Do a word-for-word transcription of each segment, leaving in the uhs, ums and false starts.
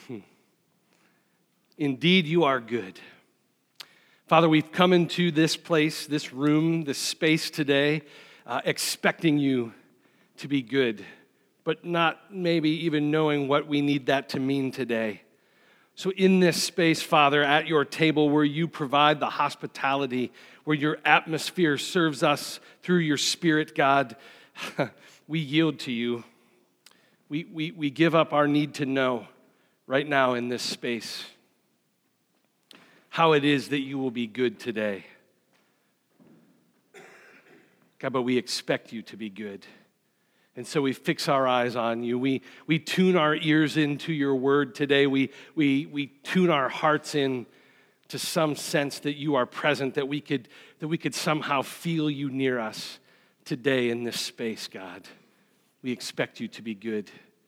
Indeed, you are good. Father, we've come into this place, this room, this space today, uh, expecting you to be good, but not maybe even knowing what we need that to mean today. So in this space, Father, at your table where you provide the hospitality, where your atmosphere serves us through your Spirit, God, we yield to you. We, we, we give up our need to know right now in this space how it is that you will be good today. God, but we expect you to be good. And so we fix our eyes on you. We, we tune our ears into your word today. We, we, we tune our hearts in to some sense that you are present, that we could, that we could somehow feel you near us today in this space, God. We expect you to be good.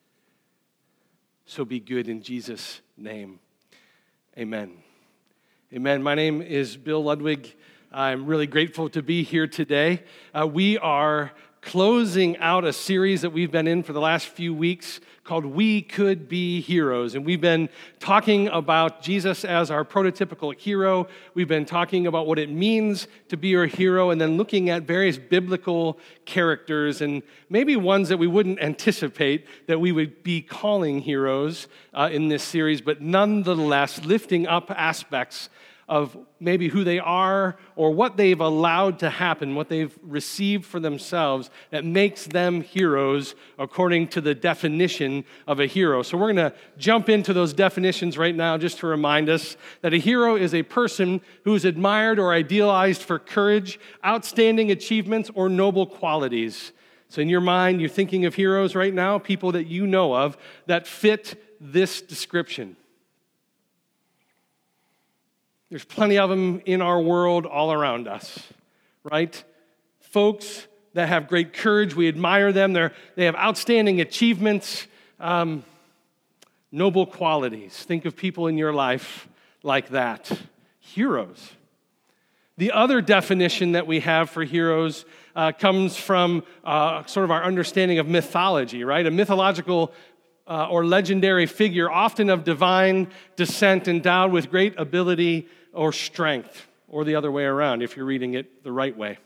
So be good in Jesus' name. Amen. Amen. My name is Bill Ludwig. I'm really grateful to be here today. Uh, we are closing out a series that we've been in for the last few weeks called We Could Be Heroes. And we've been talking about Jesus as our prototypical hero. We've been talking about what it means to be a hero and then looking at various biblical characters and maybe ones that we wouldn't anticipate that we would be calling heroes uh, in this series, but nonetheless lifting up aspects of maybe who they are or what they've allowed to happen, what they've received for themselves that makes them heroes according to the definition of a hero. So we're going to jump into those definitions right now just to remind us that a hero is a person who is admired or idealized for courage, outstanding achievements, or noble qualities. So in your mind, you're thinking of heroes right now, people that you know of that fit this description. There's plenty of them in our world all around us, right? Folks that have great courage, we admire them. They're, they have outstanding achievements, um, noble qualities. Think of people in your life like that. Heroes. The other definition that we have for heroes uh, comes from uh, sort of our understanding of mythology, right? A mythological Uh, or legendary figure, often of divine descent, endowed with great ability or strength, or the other way around if you're reading it the right way.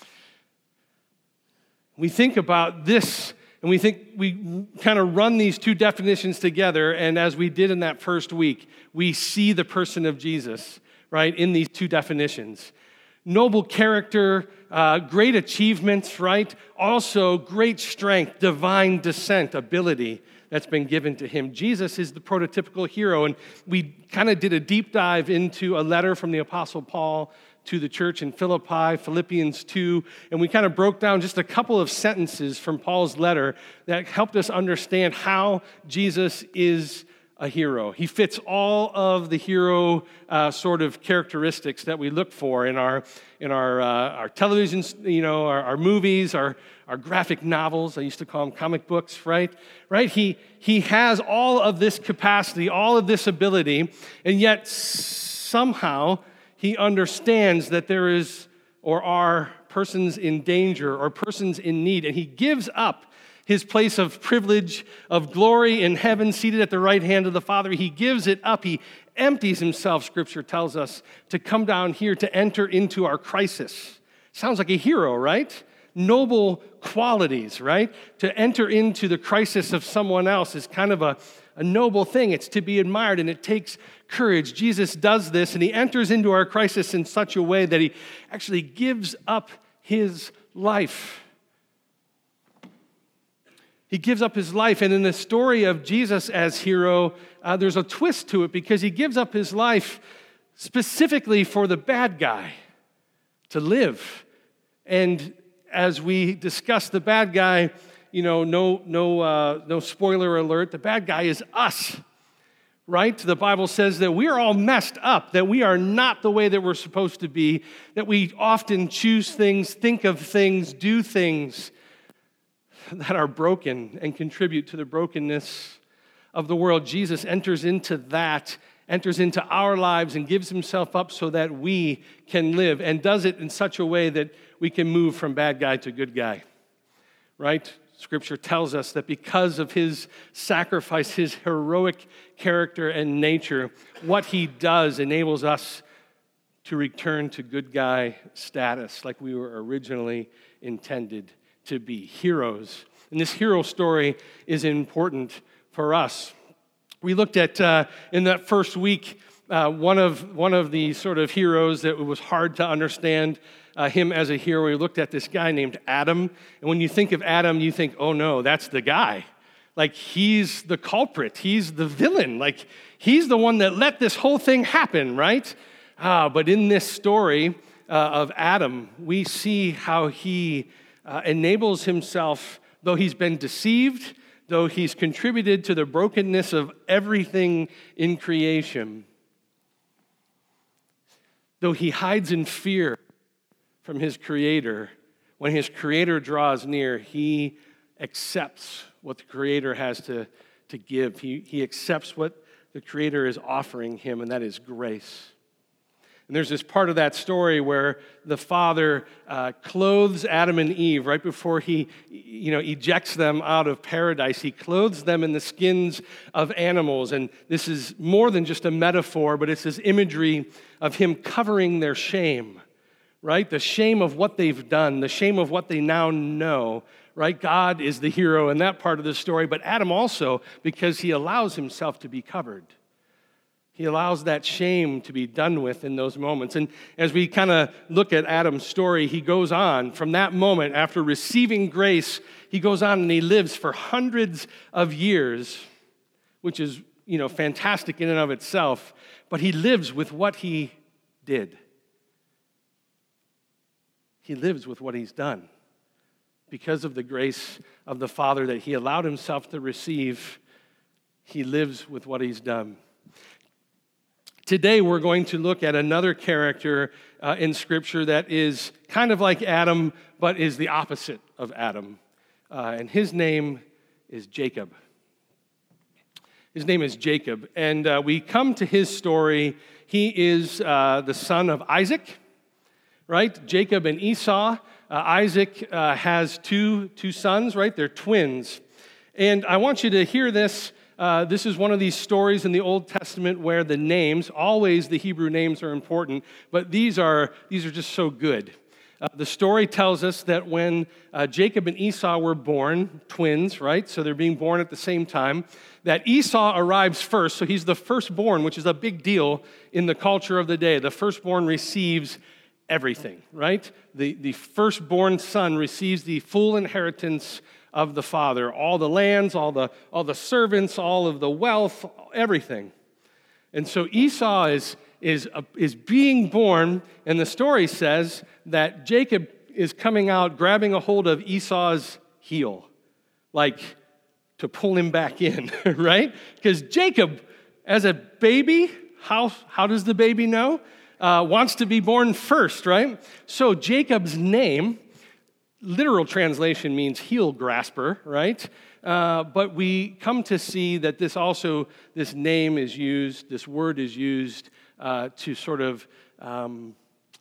We think about this, and we think we kind of run these two definitions together, and as we did in that first week, we see the person of Jesus, right, in these two definitions. Noble character, uh, great achievements, right? Also great strength, divine descent, ability that's been given to him. Jesus is the prototypical hero, and we kind of did a deep dive into a letter from the Apostle Paul to the church in Philippi, Philippians two, and we kind of broke down just a couple of sentences from Paul's letter that helped us understand how Jesus is a hero. He fits all of the hero uh, sort of characteristics that we look for in our in our uh, our television, you know, our, our movies, our our graphic novels. I used to call them comic books, right? Right? He he has all of this capacity, all of this ability, and yet somehow he understands that there is or are persons in danger or persons in need, and he gives up his place of privilege, of glory in heaven, seated at the right hand of the Father. He gives it up. He empties himself, Scripture tells us, to come down here to enter into our crisis. Sounds like a hero, right? Noble qualities, right? To enter into the crisis of someone else is kind of a, a noble thing. It's to be admired, and it takes courage. Jesus does this, and he enters into our crisis in such a way that he actually gives up his life. He gives up his life, and in the story of Jesus as hero, uh, there's a twist to it because he gives up his life specifically for the bad guy to live. And as we discuss the bad guy, you know, no, no, uh, no spoiler alert, the bad guy is us, right? The Bible says that we are all messed up, that we are not the way that we're supposed to be, that we often choose things, think of things, do things that are broken and contribute to the brokenness of the world. Jesus enters into that, enters into our lives and gives himself up so that we can live, and does it in such a way that we can move from bad guy to good guy, right? Scripture tells us that because of his sacrifice, his heroic character and nature, what he does enables us to return to good guy status like we were originally intended to be, heroes. And this hero story is important for us. We looked at, uh, in that first week, uh, one of one of the sort of heroes that was hard to understand Uh, him as a hero. We looked at this guy named Adam, and when you think of Adam, you think, oh no, that's the guy. Like, he's the culprit. He's the villain. Like, he's the one that let this whole thing happen, right? Ah, but in this story uh, of Adam, we see how he uh, enables himself, though he's been deceived, though he's contributed to the brokenness of everything in creation, though he hides in fear from his Creator, when his Creator draws near, he accepts what the Creator has to, to give. He, he accepts what the Creator is offering him, and that is grace. And there's this part of that story where the Father uh, clothes Adam and Eve right before he you know, ejects them out of paradise. He clothes them in the skins of animals. And this is more than just a metaphor, but it's this imagery of him covering their shame. Right? The shame of what they've done, the shame of what they now know, right? God is the hero in that part of the story, but Adam also, because he allows himself to be covered. He allows that shame to be done with in those moments. And as we kind of look at Adam's story, he goes on from that moment, after receiving grace, he goes on and he lives for hundreds of years, which is, you know, fantastic in and of itself, but he lives with what he did. He lives with what he's done because of the grace of the Father that he allowed himself to receive. He lives with what he's done. Today, we're going to look at another character uh, in Scripture that is kind of like Adam, but is the opposite of Adam. Uh, and his name is Jacob. His name is Jacob. And uh, we come to his story. He is uh, the son of Isaac. Right? Jacob and Esau. Uh, Isaac uh, has two, two sons, right? They're twins. And I want you to hear this. Uh, this is one of these stories in the Old Testament where the names, always the Hebrew names are important, but these are, these are just so good. Uh, the story tells us that when uh, Jacob and Esau were born, twins, right? So they're being born at the same time, that Esau arrives first. So he's the firstborn, which is a big deal in the culture of the day. The firstborn receives everything, right? The, the firstborn son receives the full inheritance of the father, all the lands, all the, all the servants, all of the wealth, everything. And so Esau is, is, uh, is being born, and the story says that Jacob is coming out, grabbing a hold of Esau's heel, like to pull him back in, right? Because Jacob, as a baby, how, how does the baby know? Uh, wants to be born first, right? So Jacob's name, literal translation means heel grasper, right? Uh, but we come to see that this also, this name is used, this word is used uh, to sort of, um,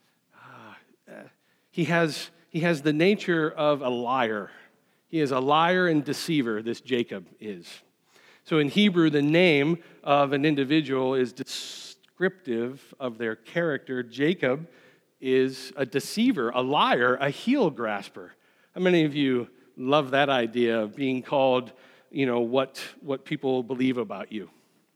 uh, he has he has the nature of a liar. He is a liar and deceiver, this Jacob is. So in Hebrew, the name of an individual is descriptive of their character. Jacob is a deceiver, a liar, a heel grasper. How many of you love that idea of being called, you know, what, what people believe about you?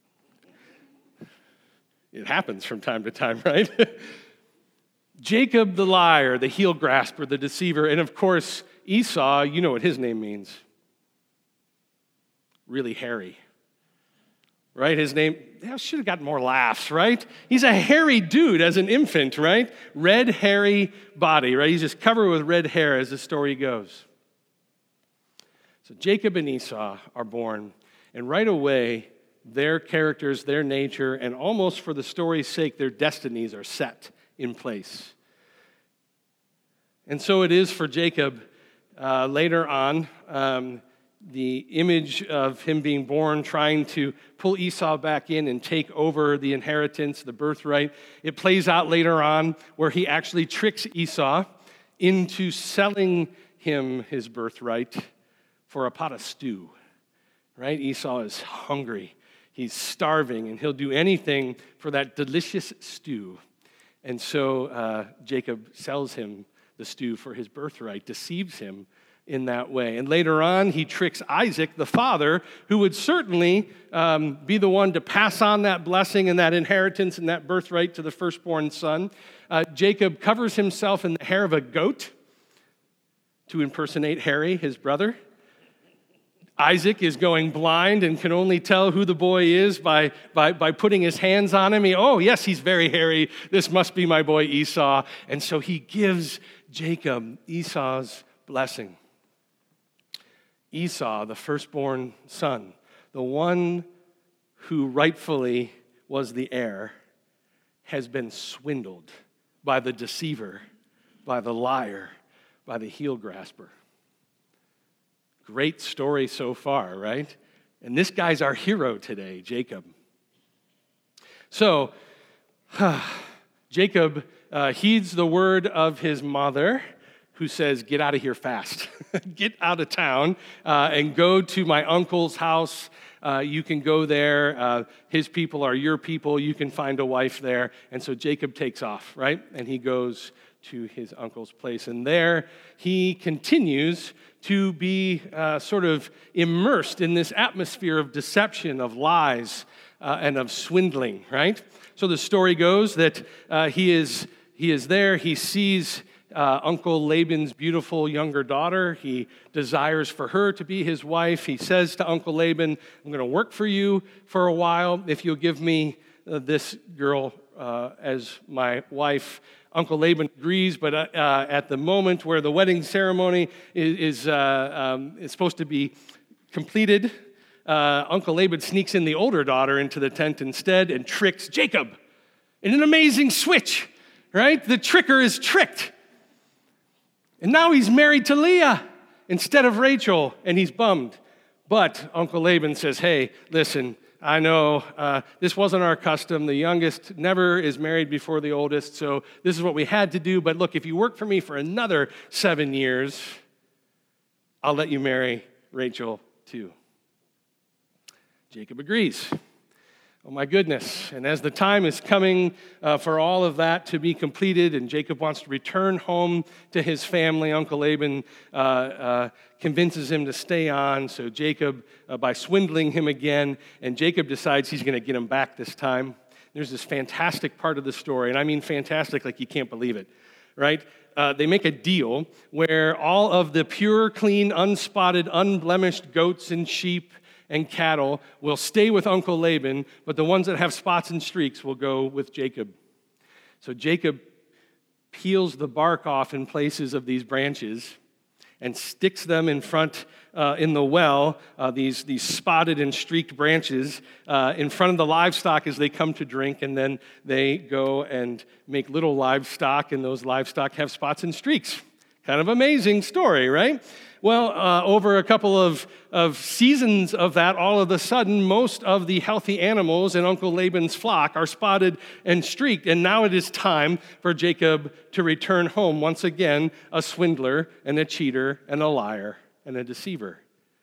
It happens from time to time, right? Jacob the liar, the heel grasper, the deceiver, and of course, Esau, you know what his name means. Really hairy. Right? His name, I should have gotten more laughs, right? He's a hairy dude as an infant, right? Red, hairy body, right? He's just covered with red hair as the story goes. So Jacob and Esau are born, and right away, their characters, their nature, and almost for the story's sake, their destinies are set in place. And so it is for Jacob uh, later on. Um, the image of him being born, trying to pull Esau back in and take over the inheritance, the birthright. It plays out later on where he actually tricks Esau into selling him his birthright for a pot of stew, right? Esau is hungry. He's starving, and he'll do anything for that delicious stew. And so uh, Jacob sells him the stew for his birthright, deceives him in that way. And later on, he tricks Isaac, the father, who would certainly um, be the one to pass on that blessing and that inheritance and that birthright to the firstborn son. Uh, Jacob covers himself in the hair of a goat to impersonate Harry, his brother. Isaac is going blind and can only tell who the boy is by, by, by putting his hands on him. He, oh, yes, he's very hairy. This must be my boy Esau. And so he gives Jacob Esau's blessing. Esau, the firstborn son, the one who rightfully was the heir, has been swindled by the deceiver, by the liar, by the heel grasper. Great story so far, right? And this guy's our hero today, Jacob. So, Jacob uh, heeds the word of his mother, who says, get out of here fast. Get out of town uh, and go to my uncle's house. Uh, you can go there. Uh, his people are your people. You can find a wife there. And so Jacob takes off, right? And he goes to his uncle's place. And there he continues to be uh, sort of immersed in this atmosphere of deception, of lies, uh, and of swindling, right? So the story goes that uh, he is he is there. He sees uh, Uncle Laban's beautiful younger daughter. He desires for her to be his wife. He says to Uncle Laban, I'm going to work for you for a while if you'll give me uh, this girl uh, as my wife. Uncle Laban agrees, but uh, uh, at the moment where the wedding ceremony is, is, uh, um, is supposed to be completed, uh, Uncle Laban sneaks in the older daughter into the tent instead and tricks Jacob in an amazing switch, right? The tricker is tricked. And now he's married to Leah instead of Rachel, and he's bummed. But Uncle Laban says, hey, listen, I know uh, this wasn't our custom. The youngest never is married before the oldest, so this is what we had to do. But look, if you work for me for another seven years, I'll let you marry Rachel too. Jacob agrees. Oh my goodness. And as the time is coming uh, for all of that to be completed, and Jacob wants to return home to his family, Uncle Laban uh, uh, convinces him to stay on. So Jacob, uh, by swindling him again, and Jacob decides he's going to get him back this time. There's this fantastic part of the story, and I mean fantastic like you can't believe it, right? Uh, they make a deal where all of the pure, clean, unspotted, unblemished goats and sheep and cattle will stay with Uncle Laban, but the ones that have spots and streaks will go with Jacob. So Jacob peels the bark off in places of these branches and sticks them in front uh, in the well, uh, these, these spotted and streaked branches, uh, in front of the livestock as they come to drink, and then they go and make little livestock, and those livestock have spots and streaks. Kind of amazing story, right? Well, uh, over a couple of, of seasons of that, all of a sudden, most of the healthy animals in Uncle Laban's flock are spotted and streaked, and now it is time for Jacob to return home once again, a swindler and a cheater and a liar and a deceiver.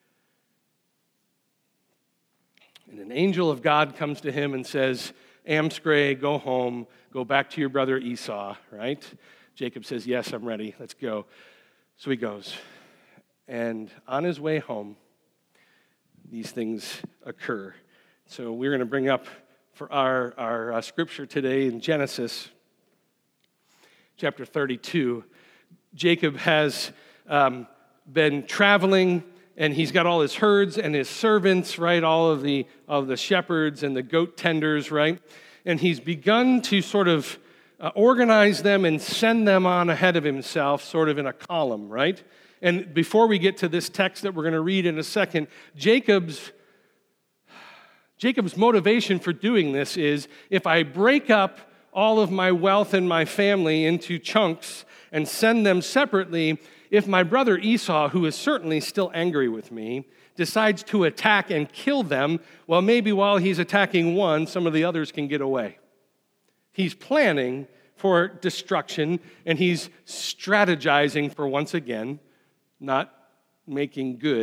And an angel of God comes to him and says, Amscray, go home, go back to your brother Esau, right? Jacob says, yes, I'm ready, let's go. So he goes. And on his way home, these things occur. So we're going to bring up for our, our uh, scripture today in Genesis chapter thirty-two. Jacob has um, been traveling, and he's got all his herds and his servants, right? All of the, of the shepherds and the goat tenders, right? And he's begun to sort of uh, organize them and send them on ahead of himself, sort of in a column, right? And before we get to this text that we're going to read in a second, Jacob's, Jacob's motivation for doing this is, if I break up all of my wealth and my family into chunks and send them separately, if my brother Esau, who is certainly still angry with me, decides to attack and kill them, well, maybe while he's attacking one, some of the others can get away. He's planning for destruction, and he's strategizing for, once again, not making good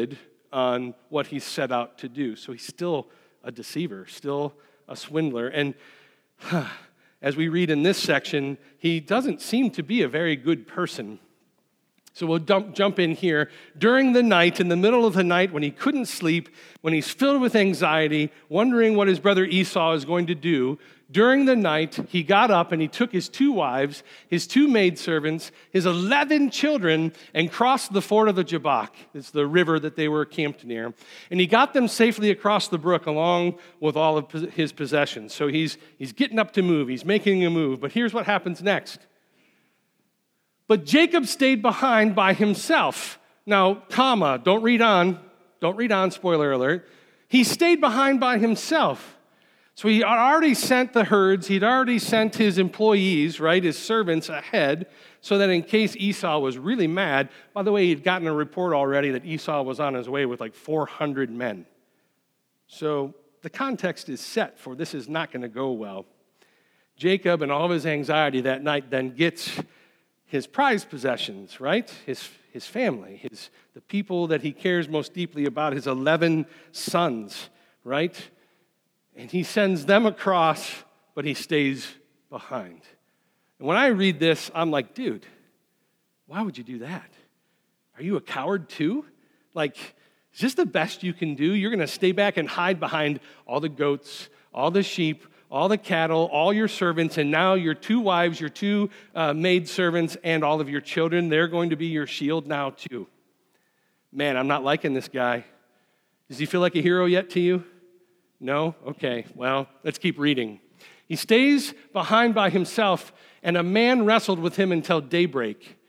on what he's set out to do. So he's still a deceiver, still a swindler. And huh, as we read in this section, he doesn't seem to be a very good person. So we'll dump, jump in here. During the night, in the middle of the night, when he couldn't sleep, when he's filled with anxiety, wondering what his brother Esau is going to do, during the night, he got up and he took his two wives, his two maidservants, his eleven children, and crossed the ford of the Jabbok. It's the river that they were camped near. And he got them safely across the brook along with all of his possessions. So he's, he's getting up to move. He's making a move. But here's what happens next. But Jacob stayed behind by himself. Now, comma, don't read on. Don't read on, spoiler alert. He stayed behind by himself. So he had already sent the herds, he'd already sent his employees, right, his servants ahead, so that in case Esau was really mad, by the way, he'd gotten a report already that Esau was on his way with like four hundred men. So the context is set for this is not going to go well. Jacob, and all of his anxiety that night, then gets his prized possessions, right? His, his family, his, the people that he cares most deeply about, his eleven sons, right? And he sends them across, but he stays behind. And when I read this, I'm like, dude, why would you do that? Are you a coward too? Like, is this the best you can do? You're going to stay back and hide behind all the goats, all the sheep, all the cattle, all your servants, and now your two wives, your two uh, maidservants, and all of your children, they're going to be your shield now too. Man, I'm not liking this guy. Does he feel like a hero yet to you? No? Okay, well, let's keep reading. He stays behind by himself, and a man wrestled with him until daybreak.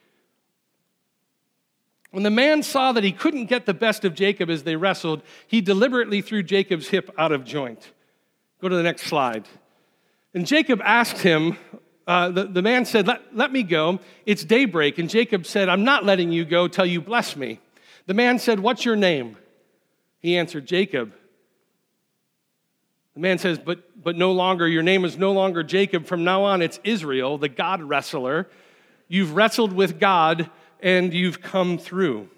When the man saw that he couldn't get the best of Jacob as they wrestled, he deliberately threw Jacob's hip out of joint. Go to the next slide. And Jacob asked him, uh, the, the man said, let, let me go. It's daybreak. And Jacob said, I'm not letting you go till you bless me. The man said, what's your name? He answered, Jacob. The man says, but, but no longer, your name is no longer Jacob. From now on, it's Israel, the God wrestler. You've wrestled with God, and you've come through.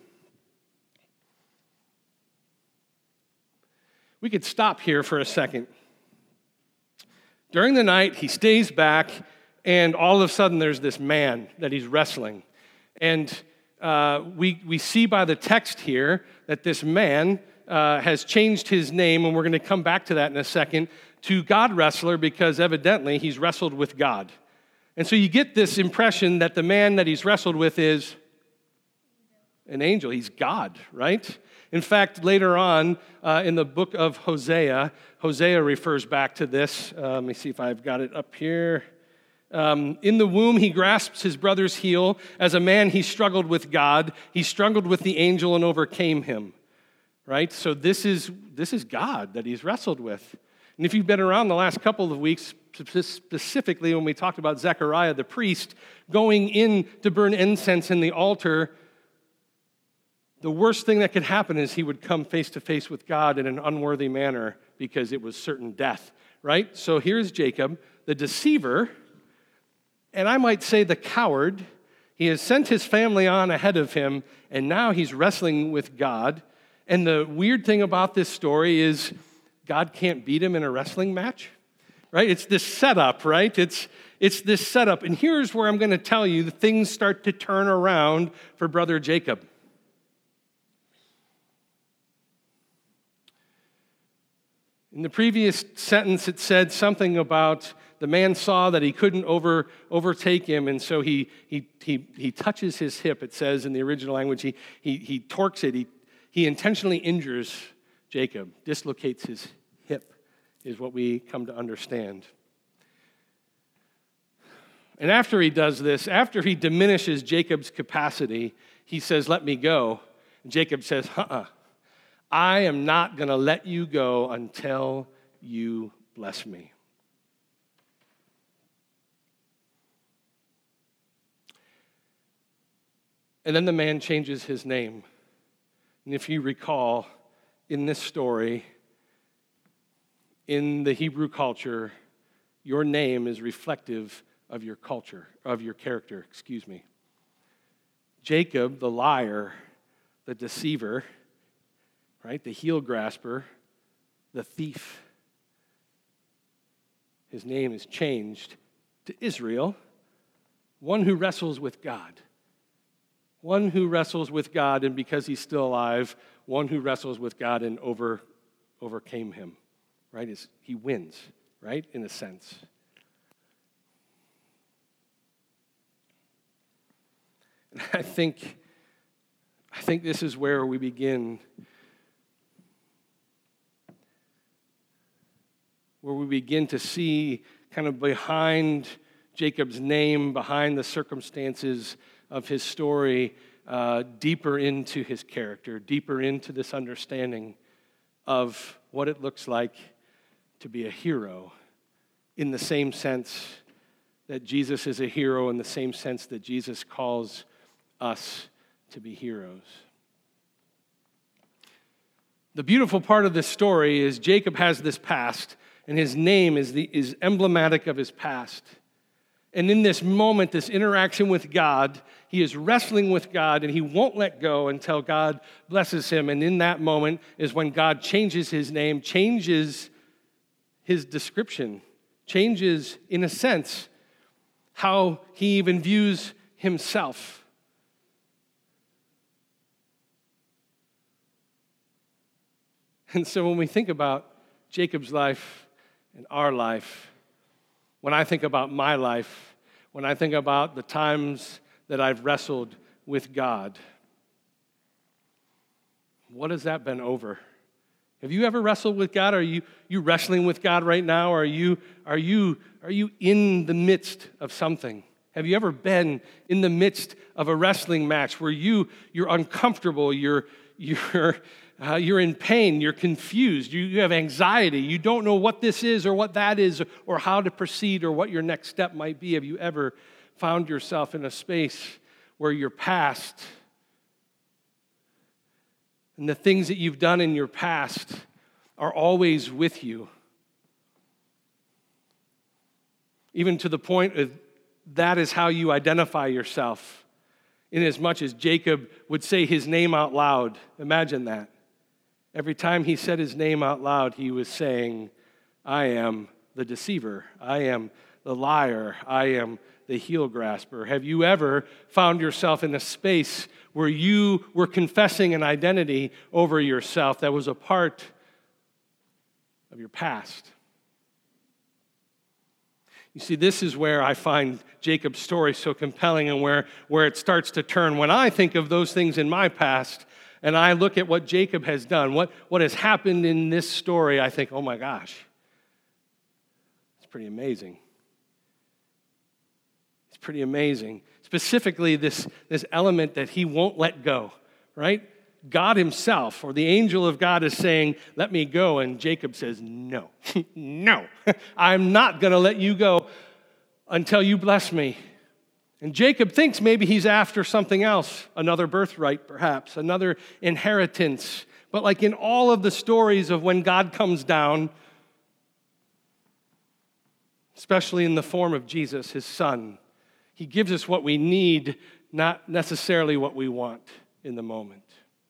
We could stop here for a second. During the night, he stays back, and all of a sudden there's this man that he's wrestling. And uh, we, we see by the text here that this man uh, has changed his name, and we're going to come back to that in a second, to God Wrestler, because evidently he's wrestled with God. And so you get this impression that the man that he's wrestled with is an angel. He's God, right? In fact, later on uh, in the book of Hosea, Hosea refers back to this. Uh, let me see if I've got it up here. Um, in the womb, he grasps his brother's heel. As a man, he struggled with God. He struggled with the angel and overcame him, right? So this is, this is God that he's wrestled with. And if you've been around the last couple of weeks, specifically when we talked about Zechariah the priest going in to burn incense in the altar, the worst thing that could happen is he would come face to face with God in an unworthy manner because it was certain death, right? So here's Jacob, the deceiver, and I might say the coward. He has sent his family on ahead of him, and now he's wrestling with God. And the weird thing about this story is God can't beat him in a wrestling match, right? It's this setup, right? It's, it's this setup. And here's where I'm going to tell you that things start to turn around for brother Jacob. In the previous sentence, it said something about the man saw that he couldn't over, overtake him, and so he, he, he, he touches his hip, it says in the original language. He, he, he torques it. He, he intentionally injures Jacob, dislocates his hip, is what we come to understand. And after he does this, after he diminishes Jacob's capacity, he says, let me go. And Jacob says, uh-uh. I am not going to let you go until you bless me. And then the man changes his name. And if you recall, in this story, in the Hebrew culture, your name is reflective of your culture, of your character, excuse me. Jacob, the liar, the deceiver, right? The heel grasper, the thief. His name is changed to Israel, one who wrestles with God. One who wrestles with God, and because he's still alive, one who wrestles with God and over, overcame him, right? Is he wins, right, in a sense. And I think, I think this is where we begin, where we begin to see kind of behind Jacob's name, behind the circumstances of his story, uh, deeper into his character, deeper into this understanding of what it looks like to be a hero, in the same sense that Jesus is a hero, in the same sense that Jesus calls us to be heroes. The beautiful part of this story is Jacob has this past, and his name is, the, is emblematic of his past. And in this moment, this interaction with God, he is wrestling with God, and he won't let go until God blesses him. And in that moment is when God changes his name, changes his description, changes, in a sense, how he even views himself. And so when we think about Jacob's life and our life, when I think about my life, when I think about the times that I've wrestled with God, what has that been over? Have you ever wrestled with God? Are you, you wrestling with God right now? Are you, are, you, are you in the midst of something? Have you ever been in the midst of a wrestling match where you, you're uncomfortable, you're, you're, Uh, you're in pain, you're confused, you, you have anxiety, you don't know what this is or what that is or how to proceed or what your next step might be? Have you ever found yourself in a space where your past and the things that you've done in your past are always with you? Even to the point of that is how you identify yourself, inasmuch as Jacob would say his name out loud. Imagine that. Every time he said his name out loud, he was saying, I am the deceiver. I am the liar. I am the heel grasper. Have you ever found yourself in a space where you were confessing an identity over yourself that was a part of your past? You see, this is where I find Jacob's story so compelling and where, where it starts to turn. When I think of those things in my past, and I look at what Jacob has done, what, what has happened in this story, I think, oh my gosh, it's pretty amazing. It's pretty amazing. Specifically, this, this element that he won't let go, right? God himself, or the angel of God, is saying, let me go, and Jacob says, no, no, I'm not going to let you go until you bless me. And Jacob thinks maybe he's after something else, another birthright perhaps, another inheritance. But like in all of the stories of when God comes down, especially in the form of Jesus, his son, he gives us what we need, not necessarily what we want in the moment.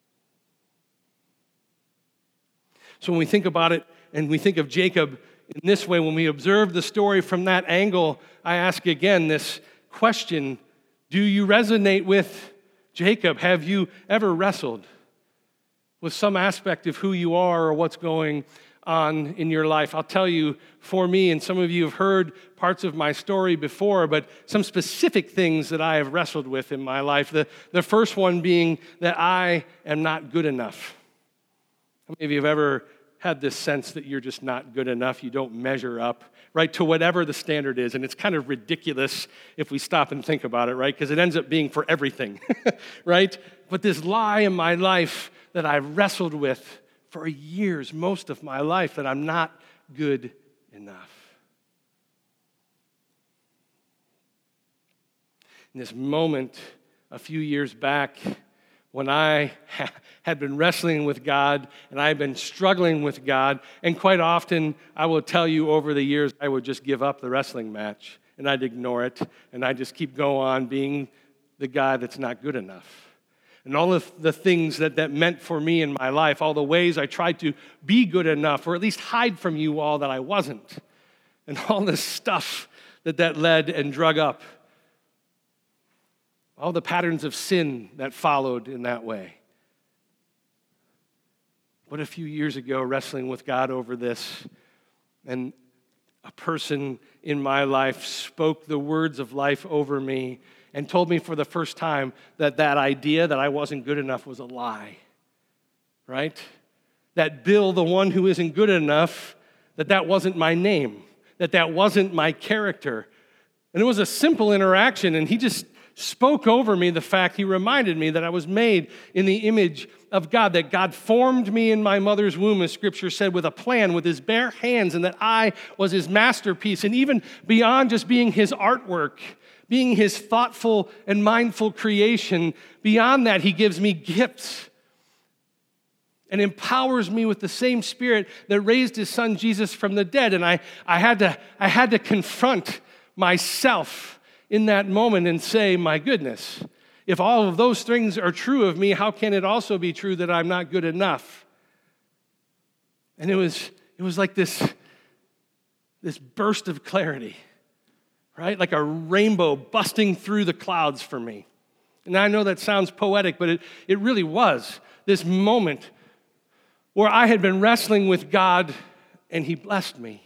So when we think about it and we think of Jacob in this way, when we observe the story from that angle, I ask again this question: do you resonate with Jacob? Have you ever wrestled with some aspect of who you are or what's going on in your life? I'll tell you, for me, and some of you have heard parts of my story before, but some specific things that I have wrestled with in my life. The, the first one being that I am not good enough. How many of you have ever had this sense that you're just not good enough, you don't measure up, right, to whatever the standard is? And it's kind of ridiculous if we stop and think about it, right, because it ends up being for everything, right? But this lie in my life that I've wrestled with for years, most of my life, that I'm not good enough. In this moment a few years back, when I ha- had been wrestling with God and I had been struggling with God, and quite often, I will tell you over the years, I would just give up the wrestling match and I'd ignore it and I'd just keep going on being the guy that's not good enough. and all of the things that that meant for me in my life, all the ways I tried to be good enough or at least hide from you all that I wasn't, and all the stuff that that led and drug up, all the patterns of sin that followed in that way. But a few years ago, wrestling with God over this, and a person in my life spoke the words of life over me and told me for the first time that that idea that I wasn't good enough was a lie, right? That Bill, the one who isn't good enough, that that wasn't my name, that that wasn't my character. And it was a simple interaction, and he just spoke over me the fact, he reminded me that I was made in the image of God, that God formed me in my mother's womb, as Scripture said, with a plan, with his bare hands, and that I was his masterpiece. And even beyond just being his artwork, being his thoughtful and mindful creation, beyond that, he gives me gifts and empowers me with the same Spirit that raised his son Jesus from the dead. And I, I, had to, I had to confront myself in that moment and say, my goodness, if all of those things are true of me, how can it also be true that I'm not good enough? And it was, it was like this, this burst of clarity, right? Like a rainbow busting through the clouds for me. And I know that sounds poetic, but it, it really was this moment where I had been wrestling with God and he blessed me.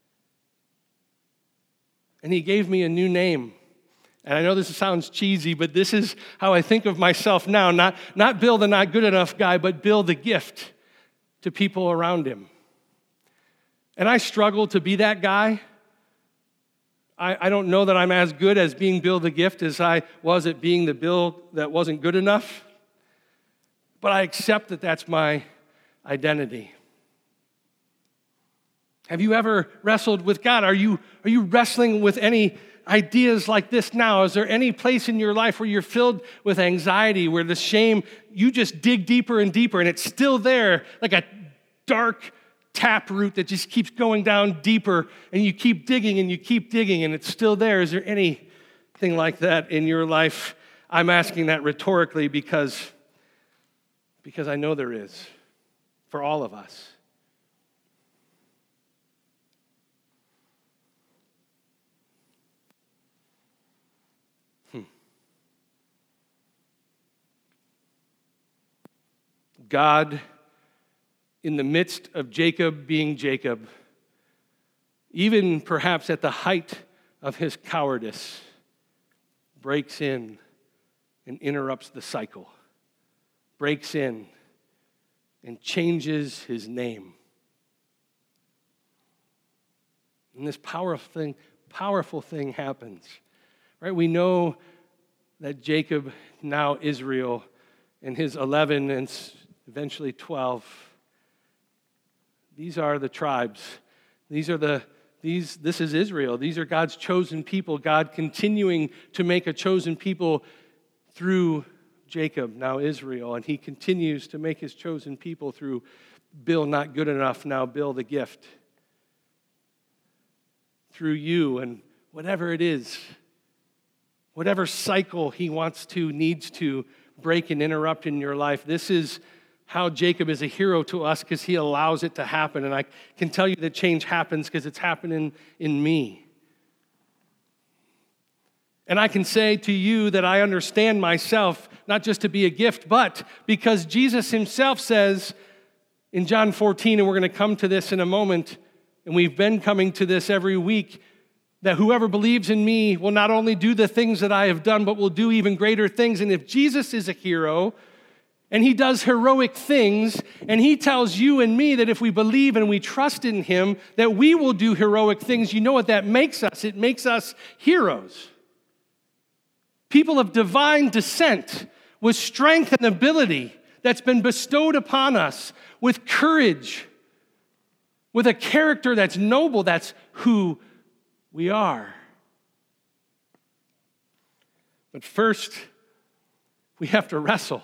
And he gave me a new name. And I know this sounds cheesy, but this is how I think of myself now. Not, not Bill, the not good enough guy, but Bill, the gift to people around him. And I struggle to be that guy. I, I don't know that I'm as good as being Bill the gift as I was at being the Bill that wasn't good enough. But I accept that that's my identity. Have you ever wrestled with God? Are you, are you wrestling with any ideas like this now? Is there any place in your life where you're filled with anxiety, where the shame, you just dig deeper and deeper and it's still there, like a dark taproot that just keeps going down deeper, and you keep digging and you keep digging and it's still there? Is there anything like that in your life? I'm asking that rhetorically because, because I know there is for all of us. God, in the midst of Jacob being Jacob, even perhaps at the height of his cowardice, breaks in and interrupts the cycle, breaks in and changes his name. And this powerful thing, powerful thing happens, right? We know that Jacob, now Israel, and his eleven and eventually twelve, these are the tribes. These are the these this is Israel. These are God's chosen people. God continuing to make a chosen people through Jacob, now Israel, and he continues to make his chosen people through Bill, not good enough, now Bill the gift. Through you and whatever it is, whatever cycle he wants to, needs to break and interrupt in your life. This is how Jacob is a hero to us, because he allows it to happen. And I can tell you that change happens because it's happening in me. And I can say to you that I understand myself, not just to be a gift, but because Jesus himself says in John fourteen, and we're going to come to this in a moment, and we've been coming to this every week, that whoever believes in me will not only do the things that I have done, but will do even greater things. And if Jesus is a hero, and he does heroic things, and he tells you and me that if we believe and we trust in him, that we will do heroic things, you know what that makes us? It makes us heroes. People of divine descent, with strength and ability that's been bestowed upon us, with courage, with a character that's noble. That's who we are. But first, we have to wrestle.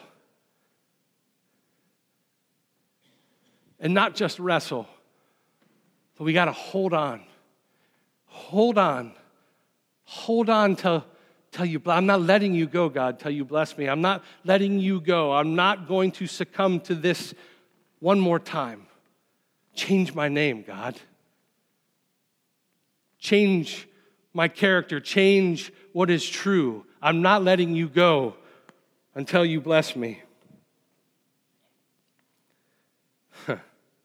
And not just wrestle, but we got to hold on. Hold on. Hold on to till you, I'm not letting you go, God, till you bless me. I'm not letting you go. I'm not going to succumb to this one more time. Change my name, God. Change my character. Change what is true. I'm not letting you go until you bless me. Huh.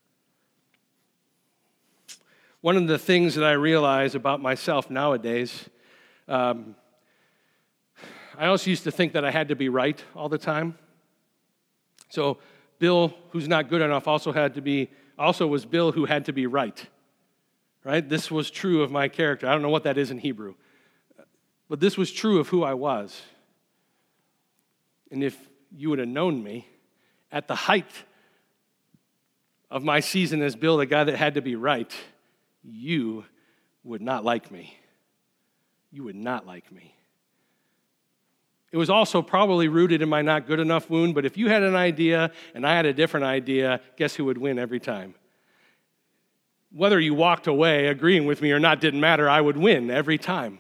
One of the things that I realize about myself nowadays, um, I also used to think that I had to be right all the time. So Bill, who's not good enough, also had to be, also was Bill who had to be right. Right? This was true of my character. I don't know what that is in Hebrew. But this was true of who I was. And if you would have known me at the height of my season as Bill, the guy that had to be right, you would not like me. You would not like me. It was also probably rooted in my not good enough wound, but if you had an idea and I had a different idea, guess who would win every time? Whether you walked away agreeing with me or not didn't matter, I would win every time.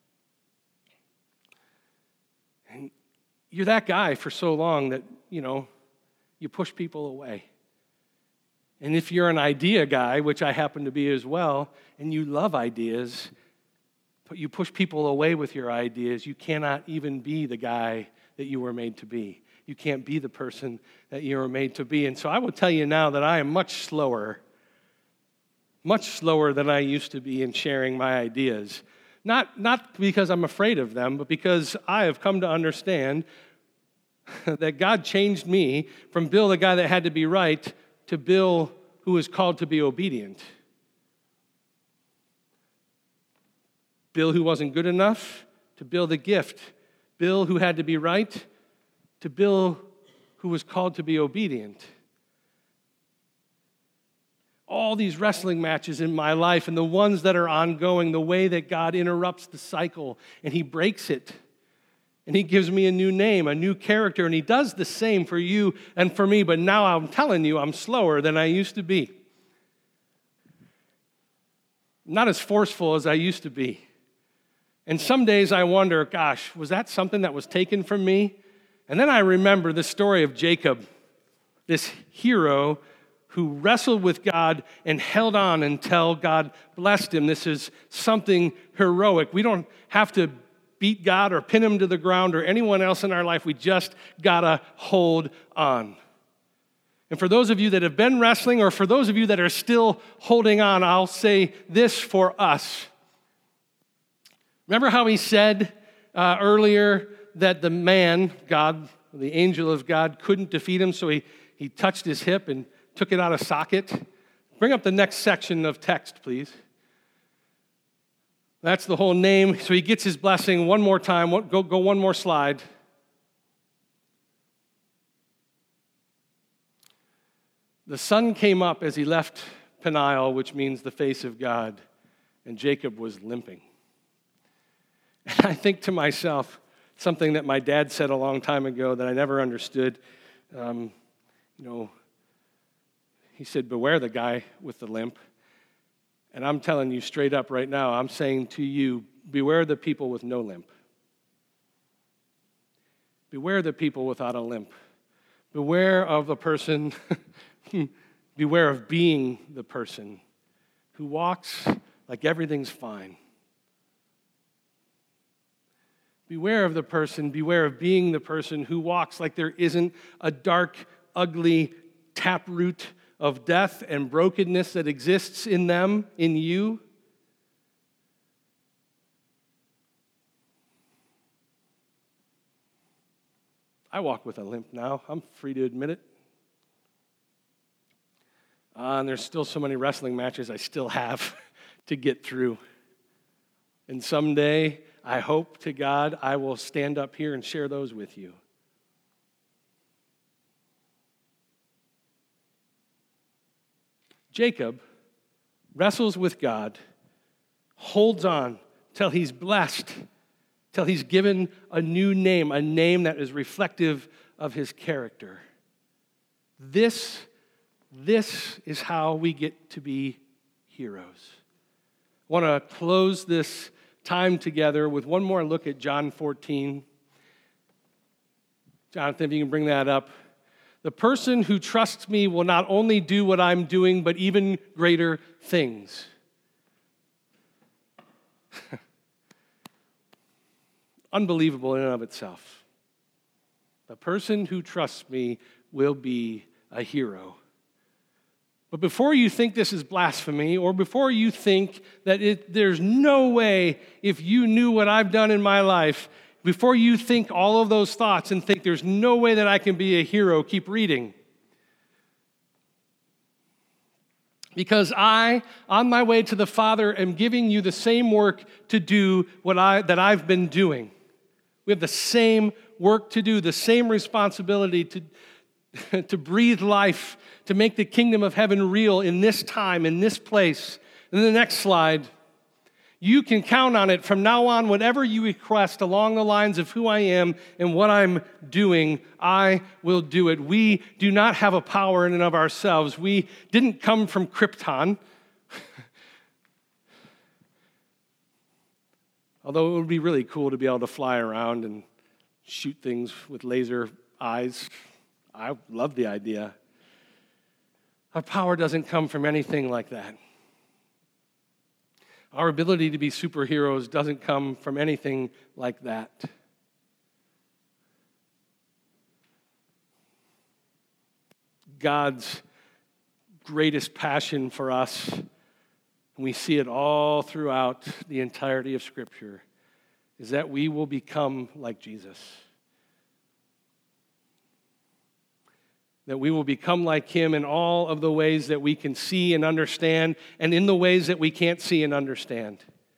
And you're that guy for so long that, you know, you push people away. And if you're an idea guy, which I happen to be as well, and you love ideas, but you push people away with your ideas, you cannot even be the guy that you were made to be. You can't be the person that you were made to be. And so I will tell you now that I am much slower, much slower than I used to be in sharing my ideas. Not, not because I'm afraid of them, but because I have come to understand that God changed me from Bill, the guy that had to be right, to Bill, who is called to be obedient. Bill, who wasn't good enough, to Bill, the gift. Bill, who had to be right, to Bill, who was called to be obedient. All these wrestling matches in my life and the ones that are ongoing, the way that God interrupts the cycle and he breaks it. And he gives me a new name, a new character, and he does the same for you and for me. But now I'm telling you, I'm slower than I used to be. Not as forceful as I used to be. And some days I wonder, gosh, was that something that was taken from me? And then I remember the story of Jacob, this hero who wrestled with God and held on until God blessed him. This is something heroic. We don't have to beat God or pin him to the ground or anyone else in our life. We just gotta hold on. And for those of you that have been wrestling or for those of you that are still holding on, I'll say this for us. Remember how he said uh, earlier that the man, God, the angel of God, couldn't defeat him, so he, he touched his hip and took it out of socket? Bring up the next section of text, please. That's the whole name. So he gets his blessing one more time. Go, go one more slide. The sun came up as he left Peniel, which means the face of God, and Jacob was limping. And I think to myself, something that my dad said a long time ago that I never understood. Um, you know, he said, beware the guy with the limp. And I'm telling you straight up right now, I'm saying to you, beware the people with no limp. Beware the people without a limp. Beware of the person, beware of being the person who walks like everything's fine. Beware of the person, beware of being the person who walks like there isn't a dark, ugly taproot of death and brokenness that exists in them, in you. I walk with a limp now. I'm free to admit it. Uh, and there's still so many wrestling matches I still have to get through. And someday, I hope to God, I will stand up here and share those with you. Jacob wrestles with God, holds on till he's blessed, till he's given a new name, a name that is reflective of his character. This, this is how we get to be heroes. I want to close this time together with one more look at John fourteen. Jonathan, if you can bring that up. The person who trusts me will not only do what I'm doing, but even greater things. Unbelievable in and of itself. The person who trusts me will be a hero. But before you think this is blasphemy, or before you think that it, there's no way, if you knew what I've done in my life, before you think all of those thoughts and think there's no way that I can be a hero, keep reading. Because I, on my way to the Father, am giving you the same work to do what I, that I've been doing. We have the same work to do, the same responsibility to, to breathe life, to make the kingdom of heaven real in this time, in this place. And then the next slide. You can count on it from now on, whatever you request along the lines of who I am and what I'm doing, I will do it. We do not have a power in and of ourselves. We didn't come from Krypton. Although it would be really cool to be able to fly around and shoot things with laser eyes. I love the idea. Our power doesn't come from anything like that. Our ability to be superheroes doesn't come from anything like that. God's greatest passion for us, and we see it all throughout the entirety of Scripture, is that we will become like Jesus. That we will become like him in all of the ways that we can see and understand, and in the ways that we can't see and understand.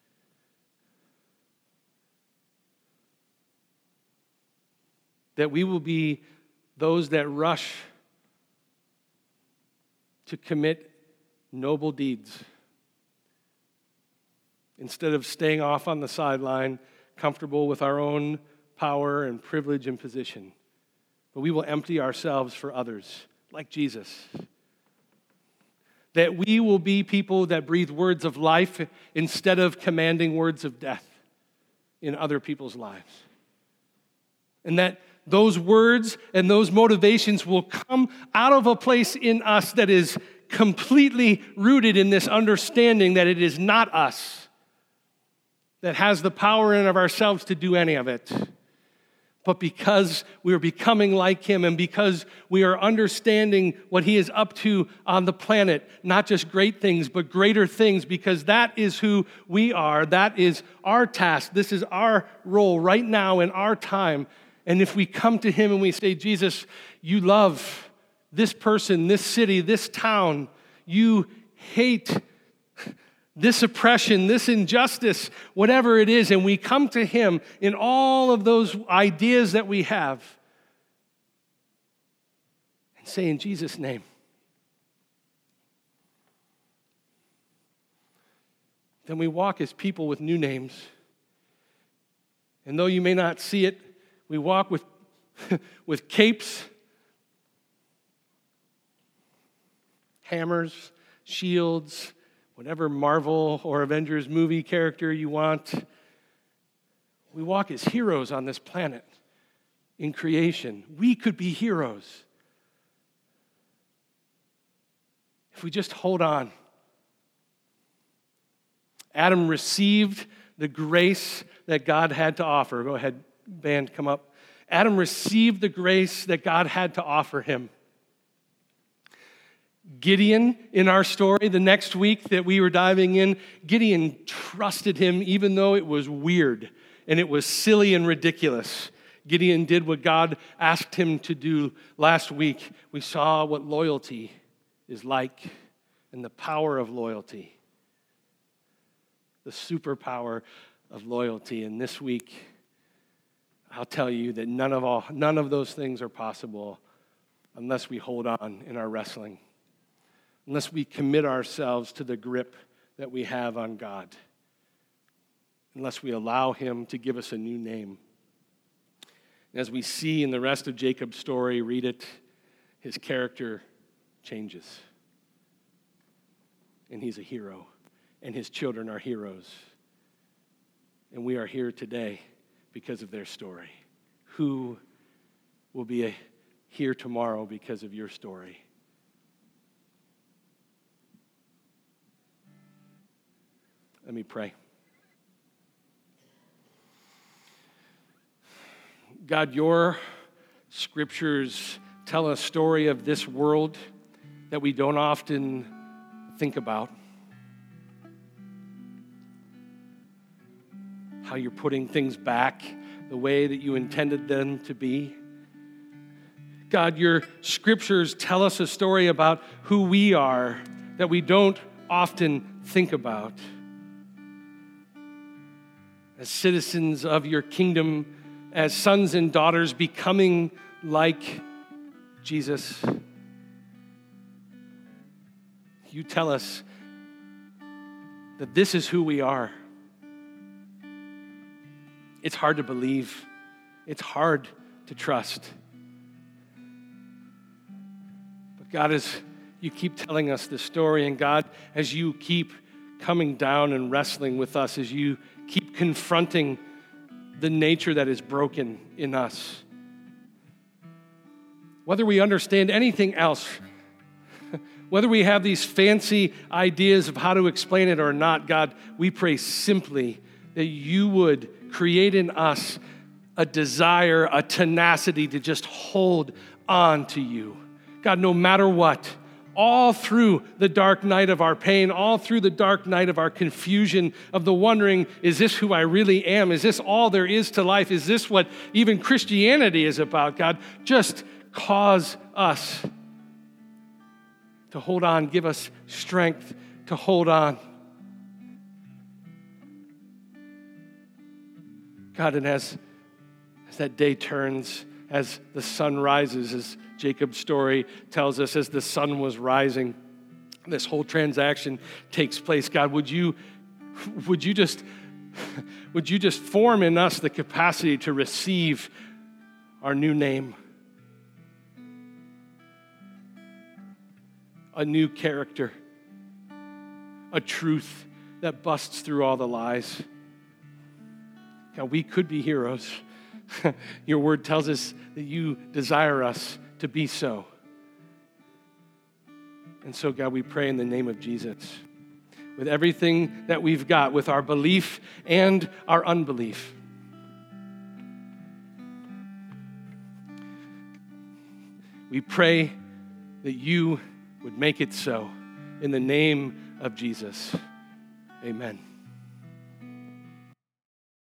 That we will be those that rush to commit noble deeds instead of staying off on the sideline, comfortable with our own power and privilege and position. But we will empty ourselves for others, like Jesus. That we will be people that breathe words of life instead of commanding words of death in other people's lives. And that those words and those motivations will come out of a place in us that is completely rooted in this understanding that it is not us that has the power in and of ourselves to do any of it. But because we are becoming like him and because we are understanding what he is up to on the planet, not just great things, but greater things, because that is who we are. That is our task. This is our role right now in our time. And if we come to him and we say, Jesus, you love this person, this city, this town, you hate this oppression, this injustice, whatever it is, and we come to him in all of those ideas that we have and say, in Jesus' name, then we walk as people with new names. And though you may not see it, we walk with, with capes, hammers, shields, whatever Marvel or Avengers movie character you want. We walk as heroes on this planet in creation. We could be heroes if we just hold on. Adam received the grace that God had to offer. Go ahead, band, come up. Adam received the grace that God had to offer him. Gideon, in our story, the next week that we were diving in, Gideon trusted him even though it was weird and it was silly and ridiculous. Gideon did what God asked him to do last week. We saw what loyalty is like and the power of loyalty, the superpower of loyalty. And this week, I'll tell you that none of all, none of those things are possible unless we hold on in our wrestling. Unless we commit ourselves to the grip that we have on God. Unless we allow him to give us a new name. And as we see in the rest of Jacob's story, read it, his character changes. And he's a hero. And his children are heroes. And we are here today because of their story. Who will be a, here tomorrow because of your story? Let me pray. God, your scriptures tell a story of this world that we don't often think about. How you're putting things back the way that you intended them to be. God, your scriptures tell us a story about who we are that we don't often think about. As citizens of your kingdom, as sons and daughters becoming like Jesus, you tell us that this is who we are. It's hard to believe. It's hard to trust. But God, as you keep telling us this story, and God, as you keep coming down and wrestling with us, as you keep confronting the nature that is broken in us, whether we understand anything else, whether we have these fancy ideas of how to explain it or not, God, we pray simply that you would create in us a desire, a tenacity to just hold on to you. God, no matter what, all through the dark night of our pain, all through the dark night of our confusion, of the wondering, is this who I really am? Is this all there is to life? Is this what even Christianity is about? God, just cause us to hold on. Give us strength to hold on. God, and as, as that day turns, as the sun rises, as Jacob's story tells us, as the sun was rising, this whole transaction takes place. God, would you, would you just, would you just form in us the capacity to receive our new name, a new character, a truth that busts through all the lies. God, we could be heroes. Your word tells us that you desire us to be so. And so, God, we pray in the name of Jesus, with everything that we've got, with our belief and our unbelief. We pray that you would make it so. In the name of Jesus, amen.